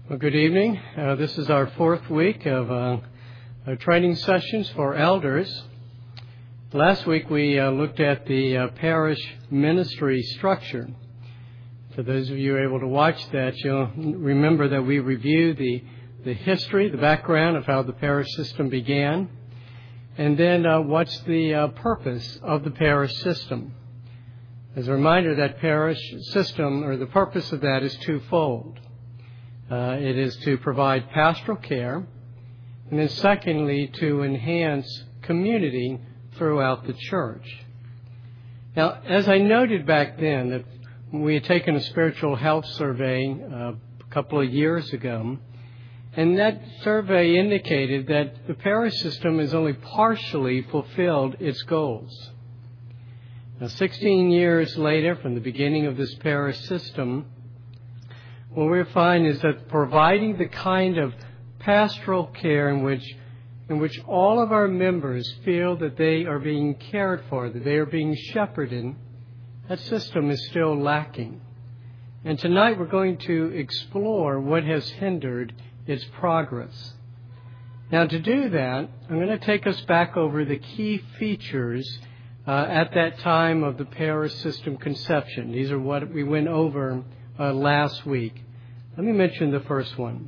Well, good evening. This is our fourth week of training sessions for elders. Last week we looked at the parish ministry structure. For those of you able to watch that, you'll remember that we reviewed the history, the background of how the parish system began, and then what's the purpose of the parish system. As a reminder, that parish system, or the purpose of that, is twofold. It is to provide pastoral care, and then secondly, to enhance community throughout the church. Now, as I noted back then, that we had taken a spiritual health survey a couple of years ago, and that survey indicated that the parish system has only partially fulfilled its goals. Now, 16 years later, from the beginning of this parish system, what we find is that providing the kind of pastoral care in which all of our members feel that they are being cared for, that they are being shepherded, that system is still lacking. And tonight we're going to explore what has hindered its progress. Now, to do that, I'm going to take us back over the key features at that time of the parish system conception. These are what we went over last week. Let me mention the first one.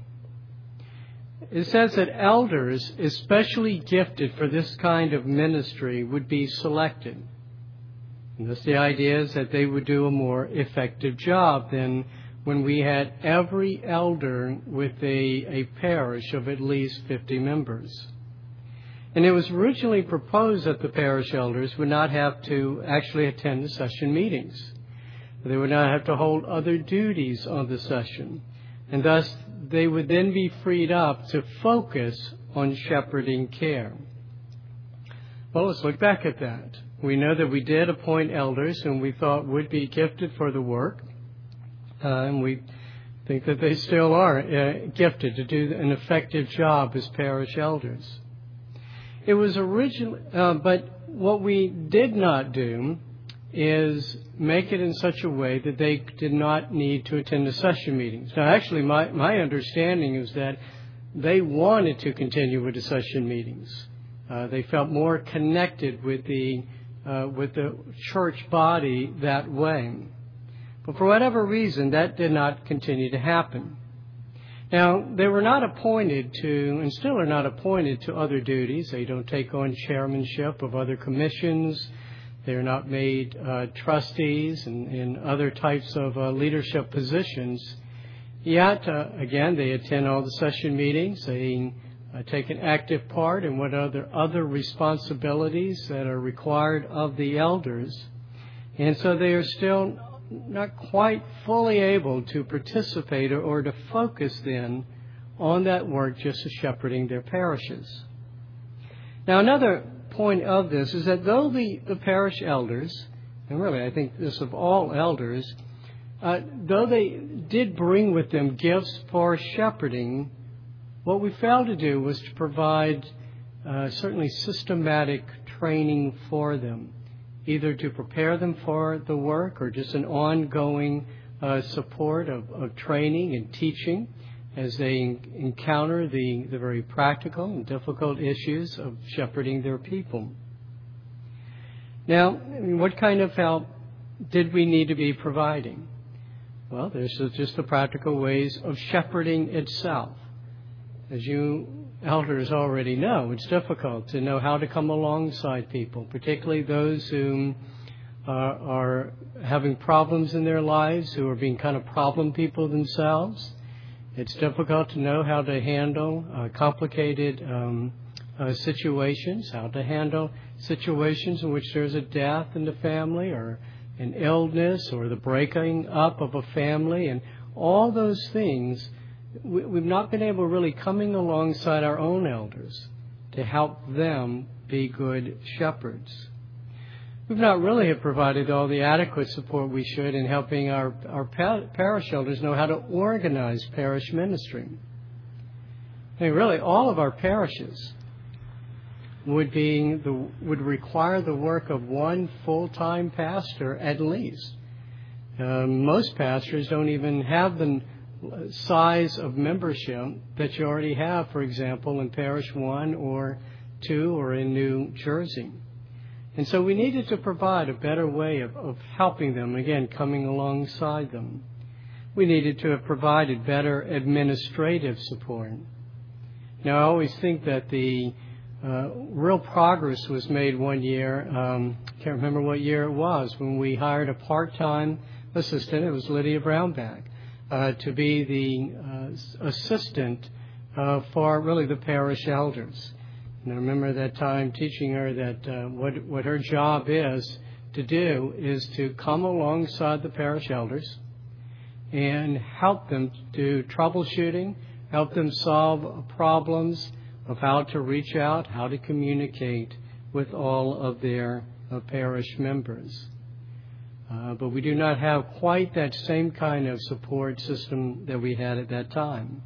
It says that elders, especially gifted for this kind of ministry, would be selected. And thus the idea is that they would do a more effective job than when we had every elder with a parish of at least 50 members. And it was originally proposed that the parish elders would not have to actually attend the session meetings. They would not have to hold other duties on the session. And thus, they would then be freed up to focus on shepherding care. Well, let's look back at that. We know that we did appoint elders whom we thought would be gifted for the work. And we think that they still are gifted to do an effective job as parish elders. It was originally, but what we did not do is make it in such a way that they did not need to attend the session meetings. Now, actually, my understanding is that they wanted to continue with the session meetings. They felt more connected with the church body that way. But for whatever reason, that did not continue to happen. Now, they were not appointed to, and still are not appointed to, other duties. They don't take on chairmanship of other commissions. They are not made trustees and other types of leadership positions. Yet, again, they attend all the session meetings. They take an active part in what other responsibilities that are required of the elders. And so they are still not quite fully able to participate or to focus then on that work just as shepherding their parishes. Now, another point of this is that though the parish elders, and really I think this of all elders, though they did bring with them gifts for shepherding, what we failed to do was to provide certainly systematic training for them, either to prepare them for the work or just an ongoing support of training and teaching as they encounter the very practical and difficult issues of shepherding their people. Now, what kind of help did we need to be providing? Well, there's just the practical ways of shepherding itself. As you elders already know, it's difficult to know how to come alongside people, particularly those who are having problems in their lives, who are being kind of problem people themselves. It's difficult to know how to handle complicated situations, how to handle situations in which there's a death in the family or an illness or the breaking up of a family. And all those things, we've not been able really coming alongside our own elders to help them be good shepherds. We've not really have provided all the adequate support we should in helping our parish elders know how to organize parish ministry. I mean, really, all of our parishes would require the work of one full-time pastor at least. Most pastors don't even have size of membership that you already have, for example, in Parish 1 or 2 or in New Jersey. And so we needed to provide a better way of helping them, again, coming alongside them. We needed to have provided better administrative support. Now, I always think that the real progress was made one year. Can't remember what year it was, when we hired a part-time assistant. It was Lydia Brownback to be the assistant for really the parish elders. And I remember that time teaching her that what her job is to do is to come alongside the parish elders and help them do troubleshooting, help them solve problems of how to reach out, how to communicate with all of their parish members. But we do not have quite that same kind of support system that we had at that time.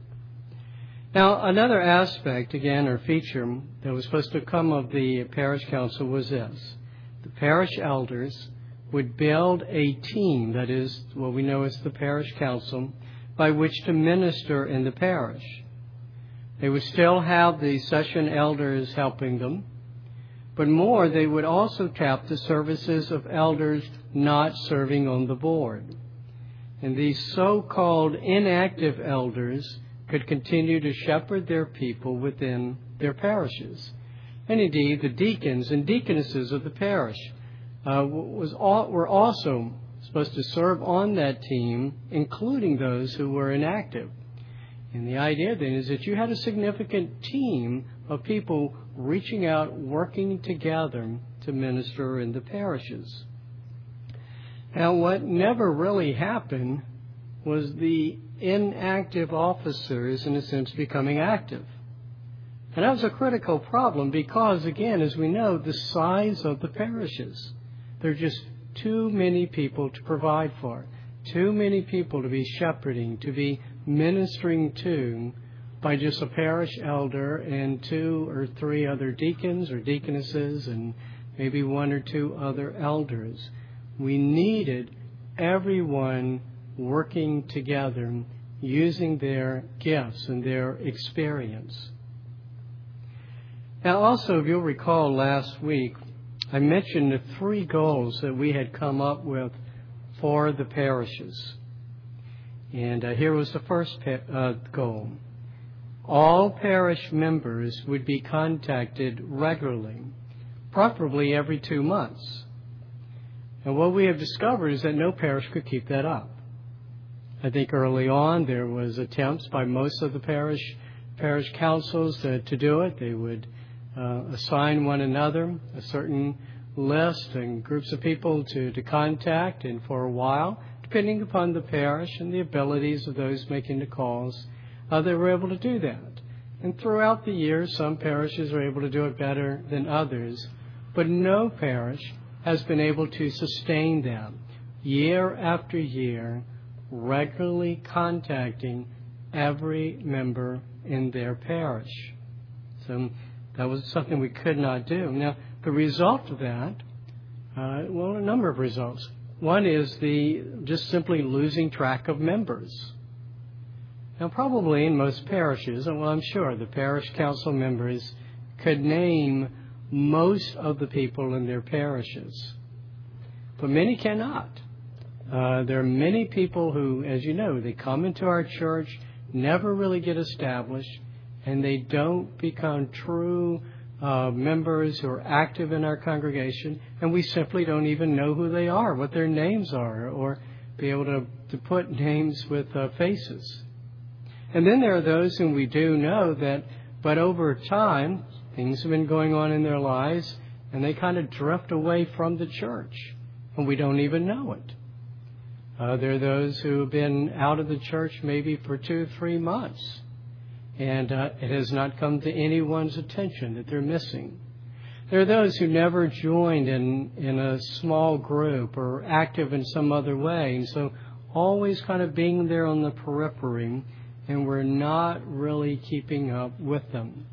Now, another aspect, again, or feature that was supposed to come of the parish council was this. The parish elders would build a team, that is what we know as the parish council, by which to minister in the parish. They would still have the session elders helping them, but more, they would also tap the services of elders not serving on the board. And these so-called inactive elders could continue to shepherd their people within their parishes. And indeed, the deacons and deaconesses of the parish were also supposed to serve on that team, including those who were inactive. And the idea then is that you had a significant team of people reaching out, working together to minister in the parishes. Now, what never really happened was the inactive officers, in a sense, becoming active. And that was a critical problem because, again, as we know, the size of the parishes, there are just too many people to provide for, too many people to be shepherding, to be ministering to by just a parish elder and 2 or 3 other deacons or deaconesses and maybe 1 or 2 other elders. We needed everyone working together, using their gifts and their experience. Now, also, if you'll recall last week, I mentioned the 3 goals that we had come up with for the parishes. And here was the first goal. All parish members would be contacted regularly, preferably every 2 months. And what we have discovered is that no parish could keep that up. I think early on there was attempts by most of the parish councils to do it. They would assign one another a certain list and groups of people to contact, and for a while, depending upon the parish and the abilities of those making the calls, they were able to do that. And throughout the years, some parishes are able to do it better than others, but no parish has been able to sustain them year after year, regularly contacting every member in their parish. So that was something we could not do. Now, the result of that, a number of results. One is just simply losing track of members. Now, probably in most parishes, and I'm sure the parish council members could name most of the people in their parishes, but many cannot. There are many people who, as you know, they come into our church, never really get established, and they don't become true members who are active in our congregation, and we simply don't even know who they are, what their names are, or be able to put names with faces. And then there are those whom we do know that, but over time, things have been going on in their lives, and they kind of drift away from the church, and we don't even know it. There are those who have been out of the church maybe for 2 or 3 months, and it has not come to anyone's attention that they're missing. There are those who never joined in a small group or active in some other way, and so always kind of being there on the periphery, and we're not really keeping up with them.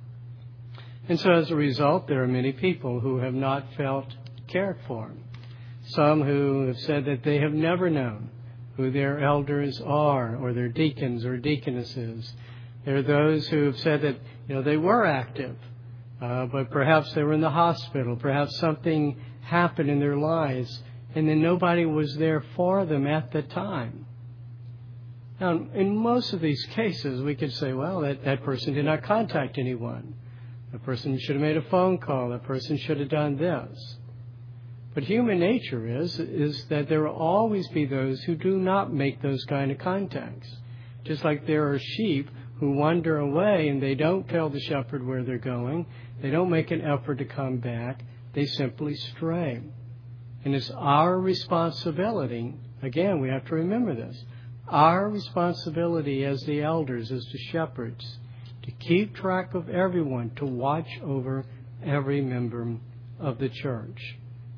And so as a result, there are many people who have not felt cared for. Some who have said that they have never known who their elders are, or their deacons or deaconesses. There are those who have said that, they were active, but perhaps they were in the hospital. Perhaps something happened in their lives, and then nobody was there for them at the time. Now, in most of these cases, we could say, well, that person did not contact anyone. That person should have made a phone call. That person should have done this. But human nature is that there will always be those who do not make those kind of contacts. Just like there are sheep who wander away and they don't tell the shepherd where they're going. They don't make an effort to come back. They simply stray. And it's our responsibility, again, we have to remember this, our responsibility as the elders, as the shepherds, to keep track of everyone, to watch over every member of the church.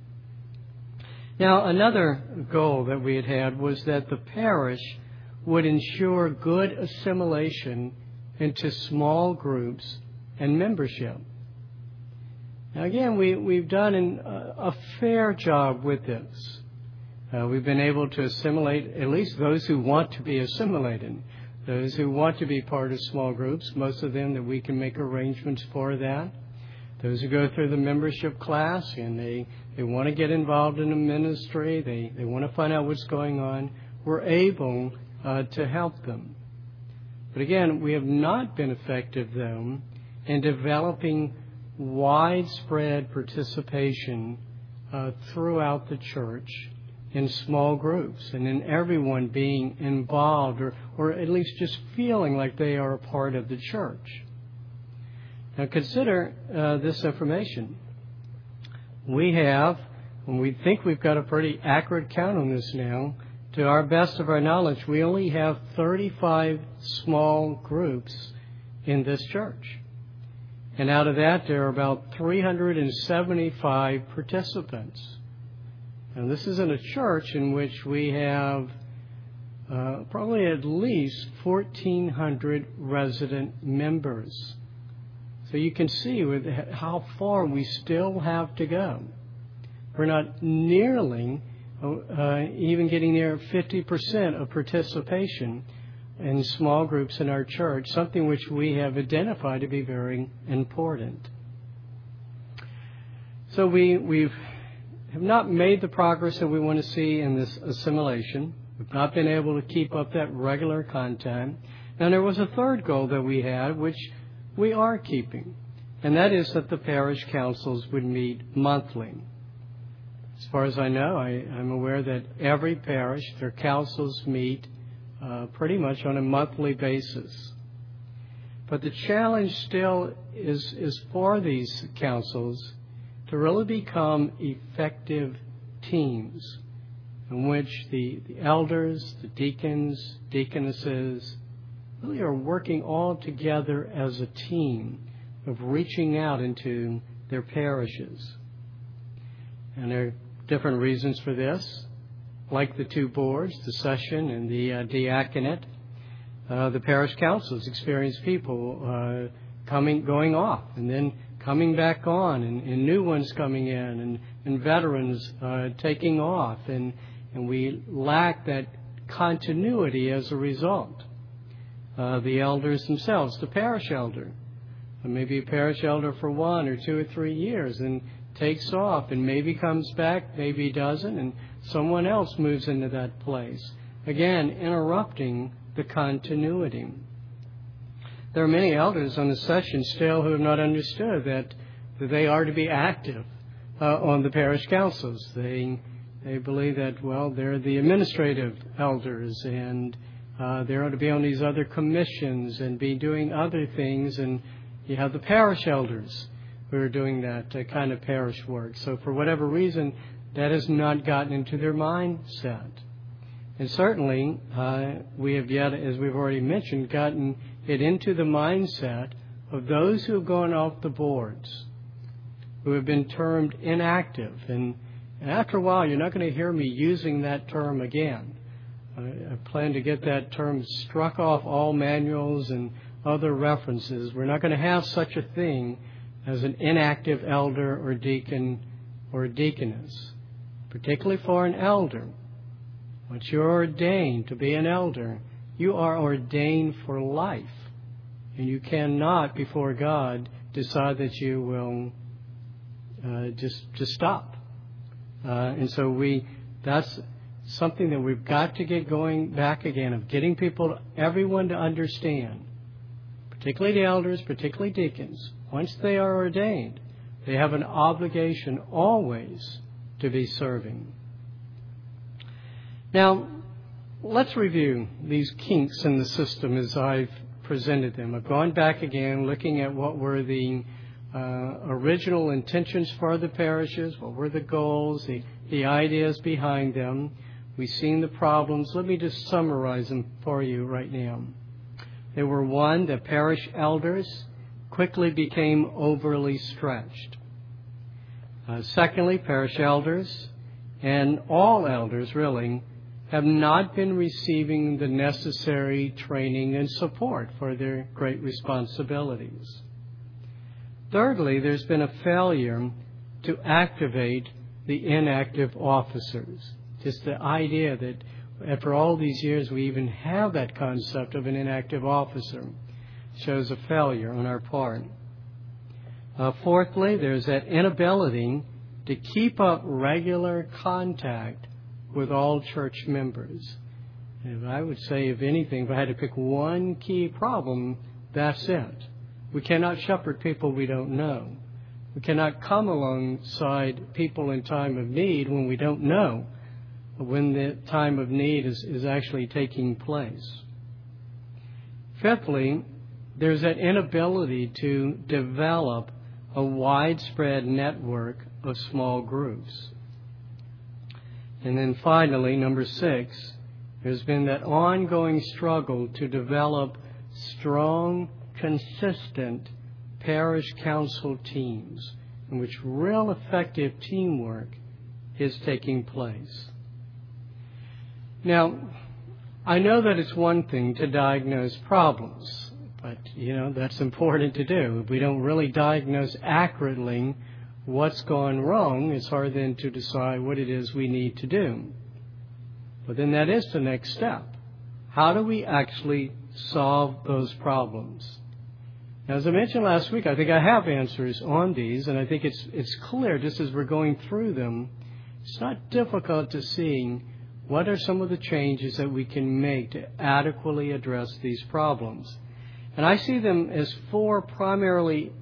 Now, another goal that we had was that the parish would ensure good assimilation into small groups and membership. Now, again, we've done a fair job with this. We've been able to assimilate at least those who want to be assimilated, those who want to be part of small groups, most of them that we can make arrangements for that. Those who go through the membership class and they want to get involved in a ministry, they want to find out what's going on, we're able to help them. But again, we have not been effective, though, in developing widespread participation throughout the church in small groups and in everyone being involved or at least just feeling like they are a part of the church. Now consider this information. We have, and we think we've got a pretty accurate count on this now, to our best of our knowledge, we only have 35 small groups in this church. And out of that, there are about 375 participants. And this is in a church in which we have probably at least 1,400 resident members. So you can see with how far we still have to go. We're not nearly even getting near 50% of participation in small groups in our church, something which we have identified to be very important. So we have not made the progress that we want to see in this assimilation. We've not been able to keep up that regular contact. And there was a third goal that we had, which we are keeping, and that is that the parish councils would meet monthly. As far as I know, I'm aware that every parish, their councils meet pretty much on a monthly basis. But the challenge still is for these councils to really become effective teams in which the elders, the deacons, deaconesses really are working all together as a team of reaching out into their parishes. And there are different reasons for this, like the two boards, the session and the diaconate. The parish councils experience people going off and then coming back on, and new ones coming in, and veterans taking off, and we lack that continuity as a result. The elders themselves, the parish elder, maybe a parish elder for 1 or 2 or 3 years and takes off and maybe comes back, maybe doesn't, and someone else moves into that place. Again, interrupting the continuity. There are many elders on the session still who have not understood that they are to be active on the parish councils. They believe that, well, they're the administrative elders and they ought to be on these other commissions and be doing other things, and you have the parish elders who are doing that kind of parish work. So for whatever reason, that has not gotten into their mindset. And certainly, we have yet, as we've already mentioned, gotten it into the mindset of those who have gone off the boards, who have been termed inactive. And after a while, you're not going to hear me using that term again. I plan to get that term struck off all manuals and other references. We're not going to have such a thing as an inactive elder or deacon or deaconess, particularly for an elder. Once you're ordained to be an elder, you are ordained for life. And you cannot, before God, decide that you will just stop. And so that's something that we've got to get going back again, of getting everyone to understand, particularly the elders, particularly deacons. Once they are ordained, they have an obligation always to be serving. Now, let's review these kinks in the system as I've presented them. I've gone back again, looking at what were the original intentions for the parishes, what were the goals, the ideas behind them. We've seen the problems. Let me just summarize them for you right now. They were, one, that parish elders quickly became overly stretched. Secondly, parish elders, and all elders really, have not been receiving the necessary training and support for their great responsibilities. Thirdly, there's been a failure to activate the inactive officers. Just the idea that after all these years we even have that concept of an inactive officer shows a failure on our part. Fourthly, there's that inability to keep up regular contact with all church members. And I would say, if anything, if I had to pick one key problem, that's it. We cannot shepherd people we don't know. We cannot come alongside people in time of need when we don't know when the time of need is actually taking place. Fifthly, there's that inability to develop a widespread network of small groups. And then finally, number 6, there's been that ongoing struggle to develop strong, consistent parish council teams in which real effective teamwork is taking place. Now, I know that it's one thing to diagnose problems, but, that's important to do. If we don't really diagnose accurately what's gone wrong, it's hard then to decide what it is we need to do. But then that is the next step. How do we actually solve those problems? Now, as I mentioned last week, I think I have answers on these, and I think it's clear just as we're going through them. It's not difficult to see what are some of the changes that we can make to adequately address these problems. And I see them as primarily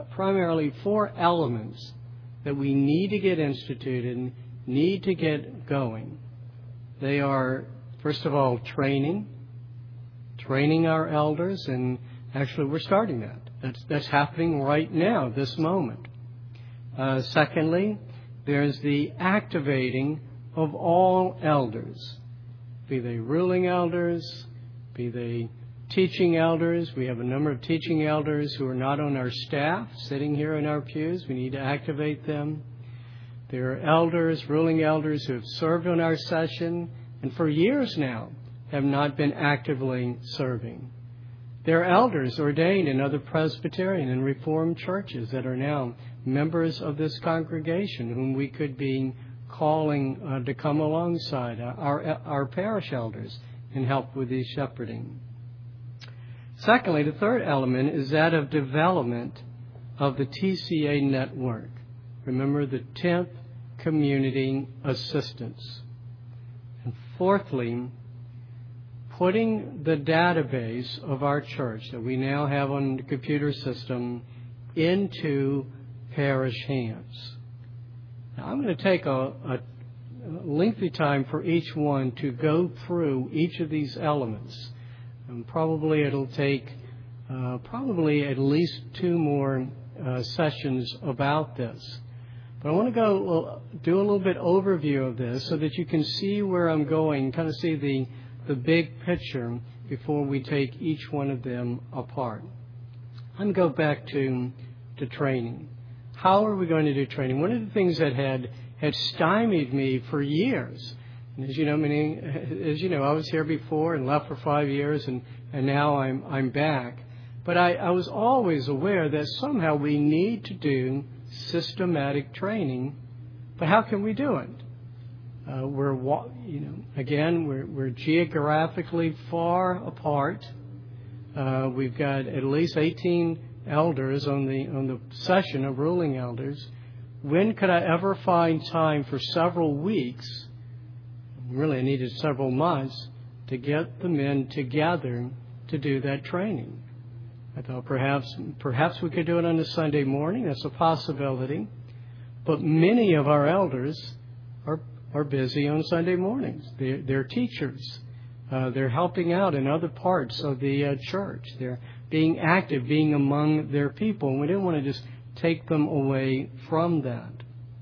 4 elements that we need to get instituted, need to get going. They are, first of all, training our elders, and actually we're starting that. That's happening right now, this moment. Secondly, there's the activating of all elders, be they ruling elders, be they teaching elders. We have a number of teaching elders who are not on our staff, sitting here in our pews. We need to activate them. There are elders, ruling elders, who have served on our session and for years now have not been actively serving. There are elders ordained in other Presbyterian and Reformed churches that are now members of this congregation whom we could be calling to come alongside our parish elders and help with the shepherding. Secondly, the third element is that of development of the TCA network. Remember, the 10th Community Assistance. And fourthly, putting the database of our church that we now have on the computer system into parish hands. Now, I'm going to take a lengthy time for each one to go through each of these elements. And probably it'll take at least 2 more sessions about this. But I want to do a little bit overview of this so that you can see where I'm going, kind of see the big picture before we take each one of them apart. I'm going to go back to training. How are we going to do training? One of the things that had stymied me for years, and as you know, I was here before and left for 5 years, and now I'm back. But I was always aware that somehow we need to do systematic training. But how can we do it? We're geographically far apart. We've got at least 18 elders on the session of ruling elders. When could I ever find time for several weeks? Really, I needed several months to get the men together to do that training. I thought perhaps we could do it on a Sunday morning. That's a possibility. But many of our elders are busy on Sunday mornings. They're teachers. They're helping out in other parts of the church. They're being active, being among their people. And we didn't want to just take them away from that.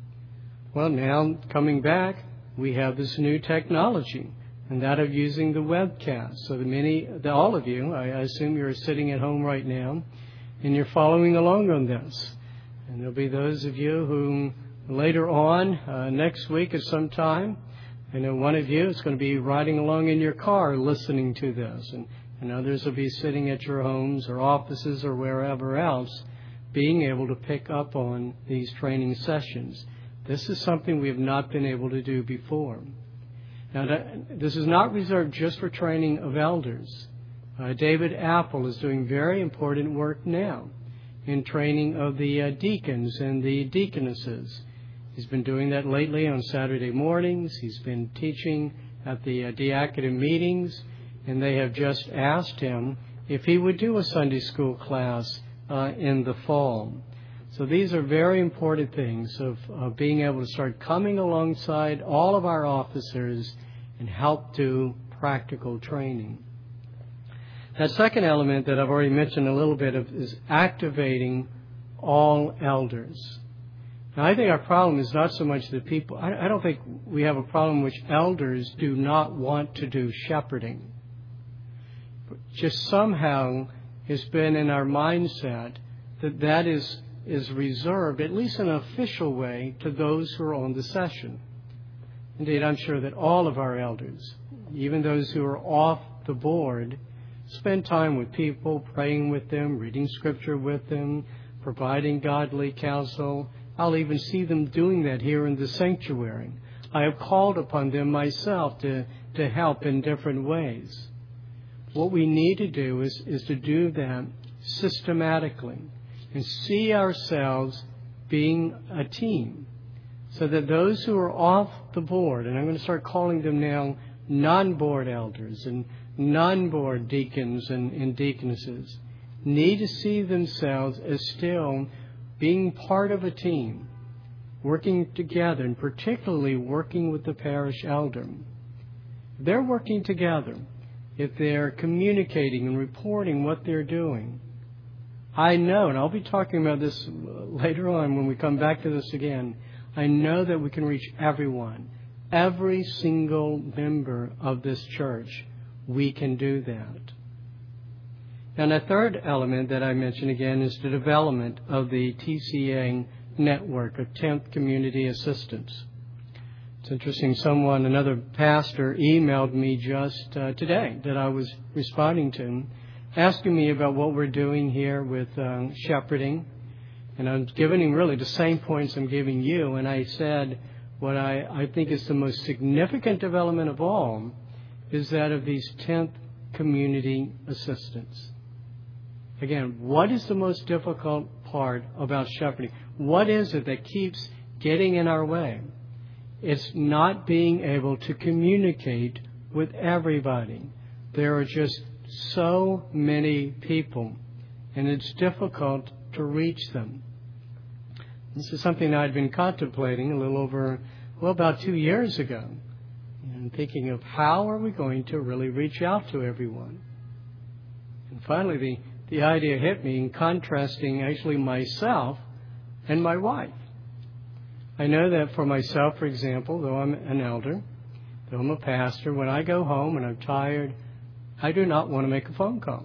Well, now coming back, we have this new technology, and that of using the webcast. So all of you, I assume you're sitting at home right now, and you're following along on this. And there'll be those of you who later on, next week at some time, I know one of you is going to be riding along in your car listening to this, and others will be sitting at your homes or offices or wherever else, being able to pick up on these training sessions. This is something we have not been able to do before. Now, this is not reserved just for training of elders. David Apple is doing very important work now in training of the deacons and the deaconesses. He's been doing that lately on Saturday mornings. He's been teaching at the diaconate meetings, and they have just asked him if he would do a Sunday school class in the fall. So these are very important things of being able to start coming alongside all of our officers and help do practical training. That second element that I've already mentioned a little bit of is activating all elders. Now, I think our problem is not so much that people, I don't think we have a problem which elders do not want to do shepherding. Just somehow it's been in our mindset that is reserved, at least in an official way, to those who are on the session. Indeed, I'm sure that all of our elders, even those who are off the board, spend time with people, praying with them, reading Scripture with them, providing godly counsel. I'll even see them doing that here in the sanctuary. I have called upon them myself to help in different ways. What we need to do is to do that systematically and see ourselves being a team, so that those who are off the board, and I'm going to start calling them now non-board elders and non-board deacons and deaconesses, need to see themselves as still being part of a team, working together, and particularly working with the parish elder. They're working together. If they're communicating and reporting what they're doing, I know, and I'll be talking about this later on when we come back to this again, I know that we can reach everyone, every single member of this church. We can do that. And the third element that I mentioned again is the development of the TCA network of 10th Community Assistants. It's interesting, another pastor emailed me just today that I was responding to, asking me about what we're doing here with shepherding. And I'm giving him really the same points I'm giving you. And I said, what I think is the most significant development of all is that of these 10th community assistants. Again, what is the most difficult part about shepherding? What is it that keeps getting in our way? It's not being able to communicate with everybody. There are just so many people, and it's difficult to reach them. This is something I'd been contemplating a little over, about 2 years ago, and thinking of how are we going to really reach out to everyone. And finally, the idea hit me in contrasting actually myself and my wife. I know that for myself, for example, though I'm an elder, though I'm a pastor, when I go home and I'm tired, I do not want to make a phone call.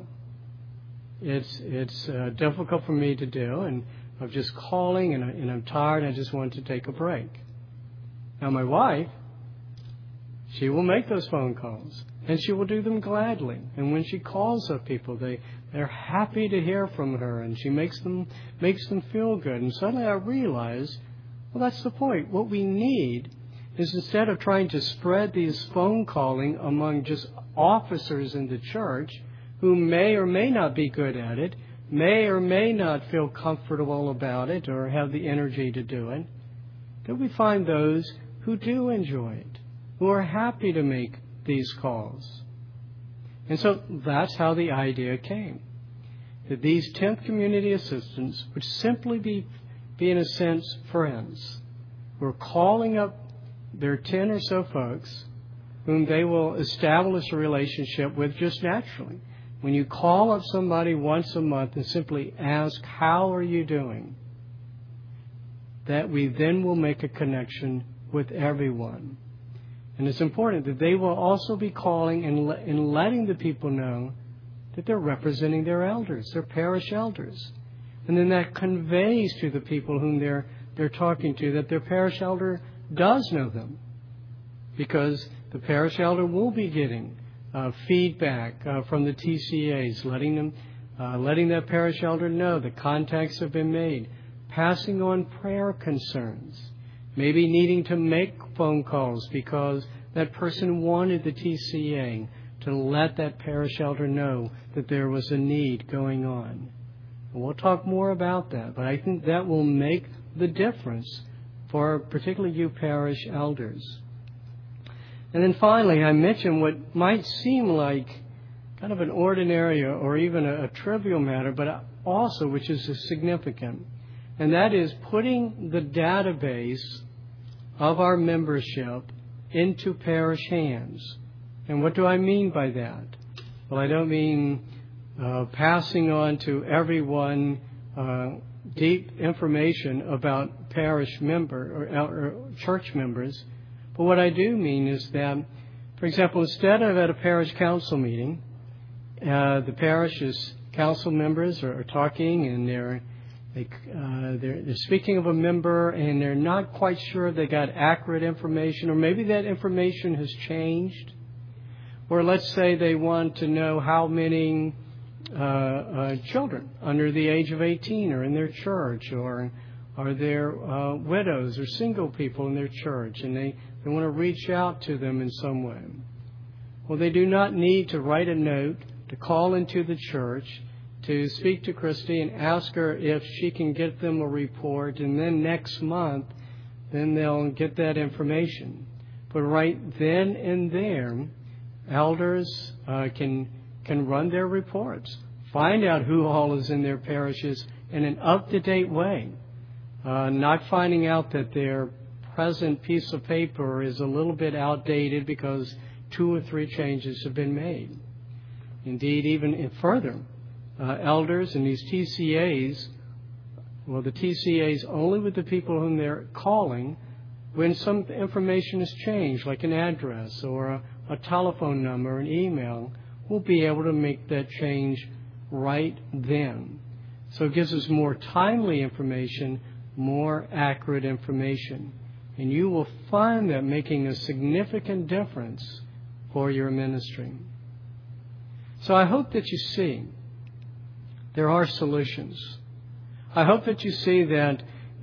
It's difficult for me to do, and I'm just calling, and I'm tired, and I just want to take a break. Now, my wife, she will make those phone calls, and she will do them gladly. And when she calls up people, they're happy to hear from her, and she makes them feel good. And suddenly I realize, well, that's the point. What we need is instead of trying to spread these phone calling among just officers in the church who may or may not be good at it, may or may not feel comfortable about it or have the energy to do it, that we find those who do enjoy it, who are happy to make these calls. And so that's how the idea came, that these 10th community assistants would simply be in a sense, friends. We're calling up their 10 or so folks whom they will establish a relationship with just naturally. When you call up somebody once a month and simply ask, how are you doing? That we then will make a connection with everyone. And it's important that they will also be calling and letting the people know that they're representing their elders, their parish elders. And then that conveys to the people whom they're talking to that their parish elder does know them. Because the parish elder will be getting feedback from the TCAs, letting that parish elder know that contacts have been made, passing on prayer concerns, maybe needing to make phone calls because that person wanted the TCA to let that parish elder know that there was a need going on. And we'll talk more about that, but I think that will make the difference for particularly you parish elders. And then finally, I mentioned what might seem like kind of an ordinary or even a trivial matter, but also which is significant. And that is putting the database of our membership into parish hands. And what do I mean by that? Well, I don't mean passing on to everyone deep information about parish member or church members. But what I do mean is that, for example, instead of at a parish council meeting, the parish's council members are talking and they're speaking of a member and they're not quite sure they got accurate information, or maybe that information has changed. Or let's say they want to know how many children under the age of 18 are in their church, or are there widows or single people in their church, and they want to reach out to them in some way. Well, they do not need to write a note, to call into the church, to speak to Christy and ask her if she can get them a report, and then next month, then they'll get that information. But right then and there, elders can run their reports, find out who all is in their parishes in an up-to-date way, not finding out that their present piece of paper is a little bit outdated because 2 or 3 changes have been made. Indeed, even further, elders and these TCAs, well, the TCAs only with the people whom they're calling when some information is changed, like an address or a telephone number, an email, will be able to make that change right then. So it gives us more timely information, more accurate information. And you will find that making a significant difference for your ministry. So I hope that you see there are solutions. I hope that you see that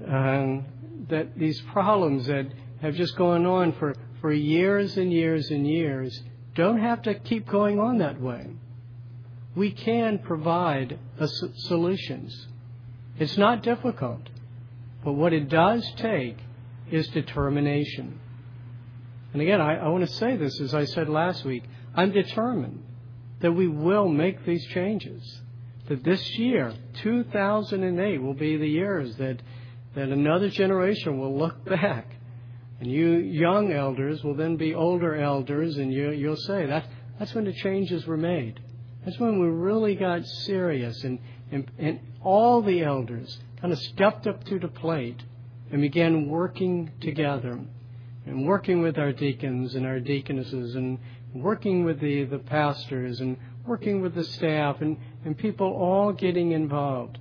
that these problems that have just gone on for years and years and years don't have to keep going on that way. We can provide solutions. It's not difficult, but what it does take is determination. And again, I want to say this, as I said last week, I'm determined that we will make these changes. That this year, 2008, will be the years that another generation will look back. And you young elders will then be older elders, and you'll say, that's when the changes were made. That's when we really got serious, and all the elders kind of stepped up to the plate and began working together, and working with our deacons and our deaconesses, and working with the pastors, and working with the staff, and people all getting involved.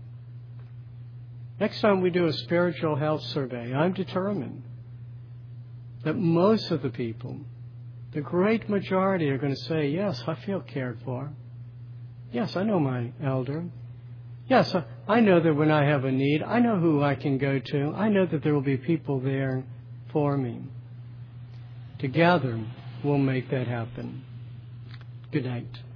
Next time we do a spiritual health survey, I'm determined that most of the people, the great majority, are going to say, yes, I feel cared for. Yes, I know my elder. Yes, I know that when I have a need, I know who I can go to. I know that there will be people there for me. together, we'll make that happen. Good night.